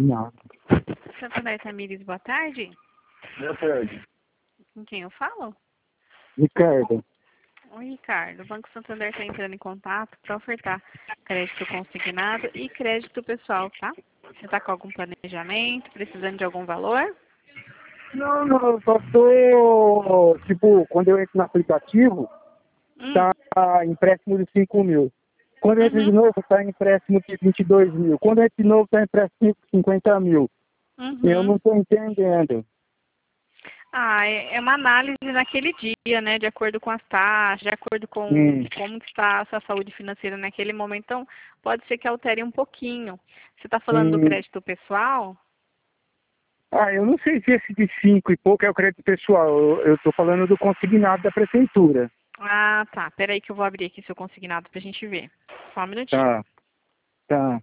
Não. Santander Tamires, boa tarde. Boa tarde. Com quem eu falo? Ricardo. Oi, Ricardo. O Banco Santander está entrando em contato para ofertar crédito consignado e crédito pessoal, tá? Você está com algum planejamento, precisando de algum valor? Não, eu só tô, tipo, quando eu entro no aplicativo, tá empréstimo de 5 mil. Quando eu entro de novo, tá empréstimo de 22 mil. Quando eu entro de novo, tá empréstimo de 50 mil. Eu não tô entendendo. Ah, é uma análise naquele dia, né? De acordo com as taxas, de acordo com como que está a sua saúde financeira naquele momento. Então, pode ser que altere um pouquinho. Você está falando do crédito pessoal? Eu não sei se esse de 5 e pouco é o crédito pessoal. Eu tô falando do consignado da prefeitura. Ah, tá. Peraí que eu vou abrir aqui seu consignado pra gente ver. Só um minutinho. Tá, tá.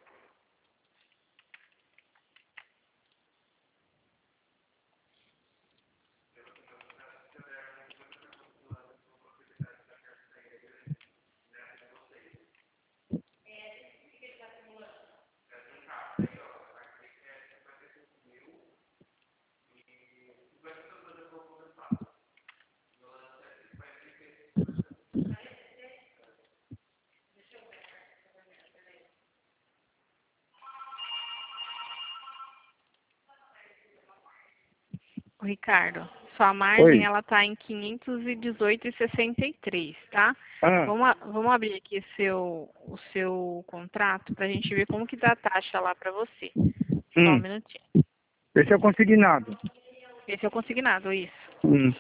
Ô, Ricardo, sua margem Oi. ela tá em 518,63, tá? Ah, Vamos abrir aqui o seu contrato pra gente ver como que tá a taxa lá pra você. Só um minutinho. esse é o consignado. Esse é o consignado, isso. Hum.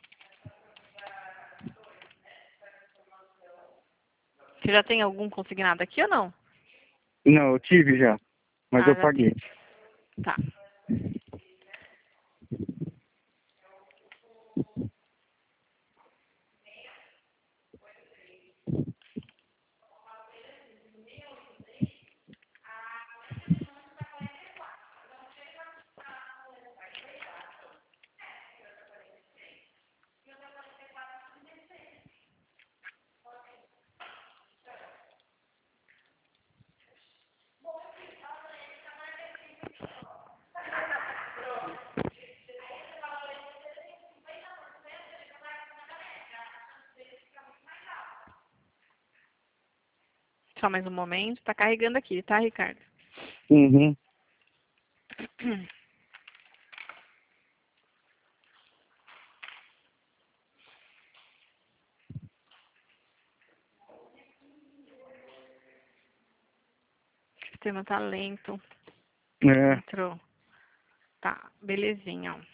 Você já tem algum consignado aqui ou não? Não, eu tive já, mas Ah, eu já paguei. teve. Tá. Só mais um momento. Tá carregando aqui, tá, Ricardo? Uhum. O sistema tá lento. É. Entrou. Tá, belezinha, ó.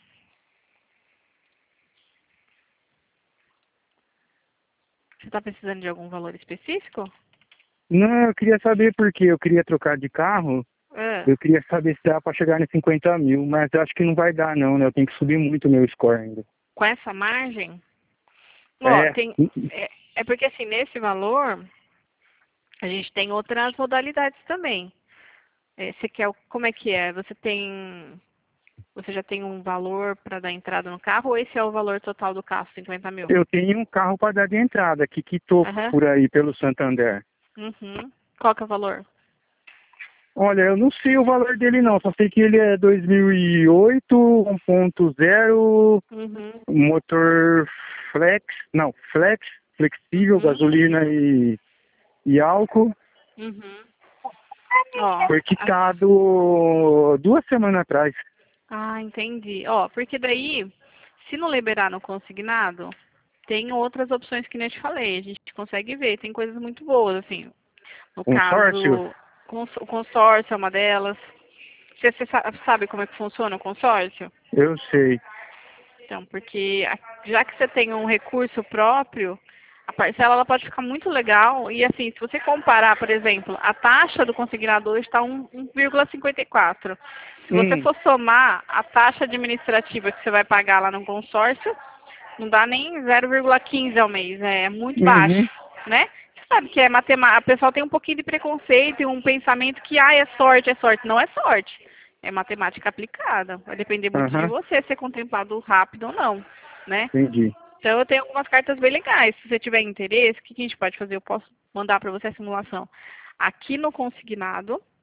Você tá precisando de algum valor específico? Não, eu queria saber porque eu queria trocar de carro. Ah, Eu queria saber se dá pra chegar nos 50 mil, mas eu acho que não vai dar não, né? Eu tenho que subir muito o meu score ainda. com essa margem? Ó, É. tem. É porque assim, nesse valor, a gente tem outras modalidades também. Você quer, como é que é? Você já tem um valor para dar entrada no carro ou esse é o valor total do carro, 50 mil? Eu tenho um carro para dar de entrada que quitou Aham. por aí pelo Santander. Uhum. Qual que é o valor? Olha, eu não sei o valor dele não, só sei que ele é 2008, 1.0, Uhum. motor flex, flexível, Uhum. gasolina e álcool. Uhum. Ó. Foi quitado 2 semanas atrás. Entendi. Ó, porque daí, se não liberar no consignado, tem outras opções que nem eu te falei. A gente consegue ver, tem coisas muito boas, assim. No Consórcio? caso, o consórcio é uma delas. Você sabe como é que funciona o consórcio? Eu sei. Então, porque já que você tem um recurso próprio, a parcela ela pode ficar muito legal. E assim, se você comparar, por exemplo, a taxa do consignado hoje está 1,54. Se você Hum, for somar a taxa administrativa que você vai pagar lá no consórcio, não dá nem 0,15 ao mês, é muito baixo, uhum, né? Você sabe que é matemática, o pessoal tem um pouquinho de preconceito e um pensamento que, é sorte, é sorte. Não é sorte, é matemática aplicada. Vai depender muito de aham, você ser contemplado rápido ou não, né? entendi. Então eu tenho algumas cartas bem legais. Se você tiver interesse, o que a gente pode fazer? Eu posso mandar para você a simulação aqui no consignado.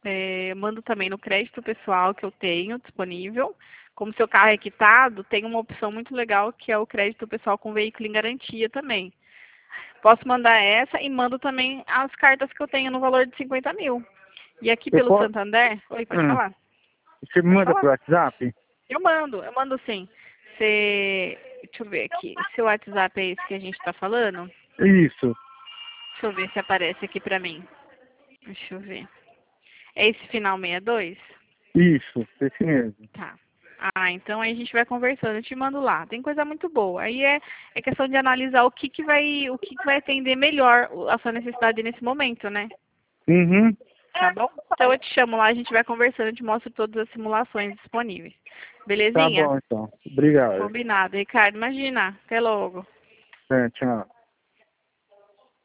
mando também no crédito pessoal que eu tenho disponível. Como seu carro é quitado, tem uma opção muito legal que é o crédito pessoal com veículo em garantia também. Posso mandar essa e mando também as cartas que eu tenho no valor de 50 mil. E aqui Eu pelo posso... Santander... Oi, pode falar? Você me Pode manda falar. pro WhatsApp? Eu mando sim. Deixa eu ver aqui. Seu WhatsApp é esse que a gente está falando? Isso, Deixa eu ver se aparece aqui pra mim. Deixa eu ver. É esse final 62? isso, esse mesmo. Tá. Ah, então aí a gente vai conversando, eu te mando lá. Tem coisa muito boa. Aí é questão de analisar o que vai atender melhor a sua necessidade nesse momento, né? Uhum. Tá bom? Então eu te chamo lá, a gente vai conversando, eu te mostro todas as simulações disponíveis. Tá Belezinha? bom, então. Obrigado. Combinado, Ricardo. Imagina. Até logo. Tchau.